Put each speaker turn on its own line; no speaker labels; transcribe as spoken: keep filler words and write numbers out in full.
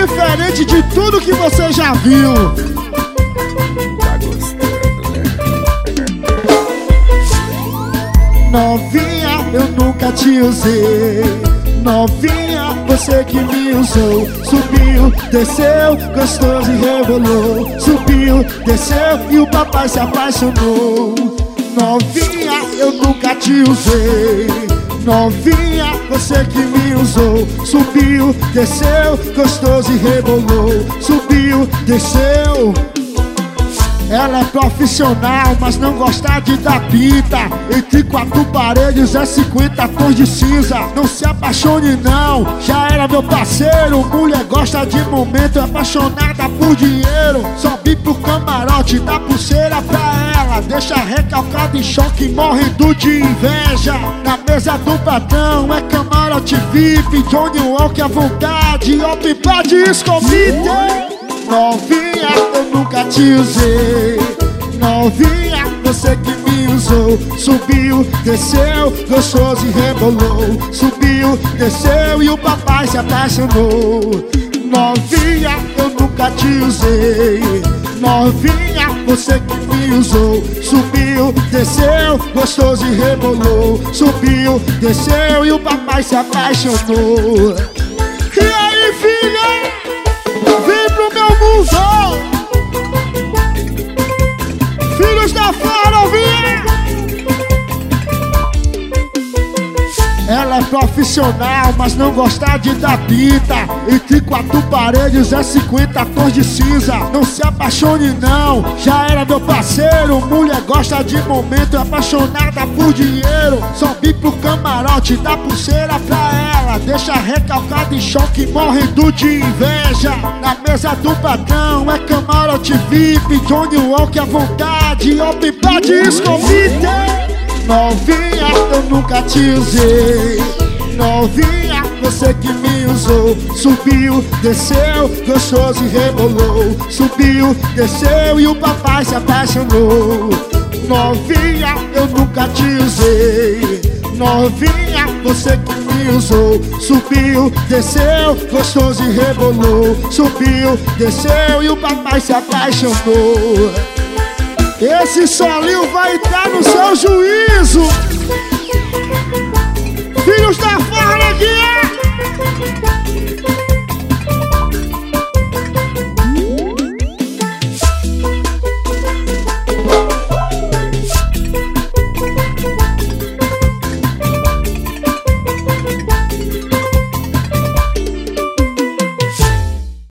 diferente de tudo que você já viu.
Tá gostando, né?
Novinha, eu nunca te usei. Novinha, você que me usou. Subiu, desceu, gostoso e rebolou. Subiu, desceu e o papai se apaixonou. Novinha, eu nunca te usei. Novinha, você que me usou. Subiu, desceu, gostoso e rebolou. Subiu, desceu. Ela é profissional, mas não gosta de dar pita. Entre quatro paredes é cinquenta tons de cinza. Não se apaixone não, já era meu parceiro. Mulher gosta de momento, é apaixonada por dinheiro. Sobe pro camarote, dá pulseira pra ela. Deixa recalcada em choque, morrendo de inveja. Na mesa do patrão é camarote V I P. Johnny Walker à vontade, open pra desconvite. Novinha, eu nunca te usei. Novinha, você que me usou. Subiu, desceu, gostoso e rebolou. Subiu, desceu e o papai se apaixonou. Novinha, eu nunca te usei. Novinha, você que me usou. Subiu, desceu, gostoso e rebolou. Subiu, desceu e o papai se apaixonou. E aí, filha? Vem pro meu museu. Filhos da Farovinha. Ela é profissional, mas não gosta de dar pita. Entre quatro paredes é cinquenta tons de cinza. Não se apaixone não, já era meu parceiro. Mulher gosta de momento, é apaixonada por dinheiro. Sobe pro camarote, dá pulseira pra ela. Deixa recalcada em choque, morrendo de inveja. Na mesa do patrão é camarote V I P. Johnny Walker à vontade, open pra desconvite. Novinha, eu nunca te usei. Novinha, você que me usou. Subiu, desceu, gostoso e rebolou. Subiu, desceu e o papai se apaixonou. Novinha, eu nunca te usei. Novinha, você que me usou. Subiu, desceu, gostoso e rebolou. Subiu, desceu e o papai se apaixonou. Esse solinho vai entrar no seu juízo.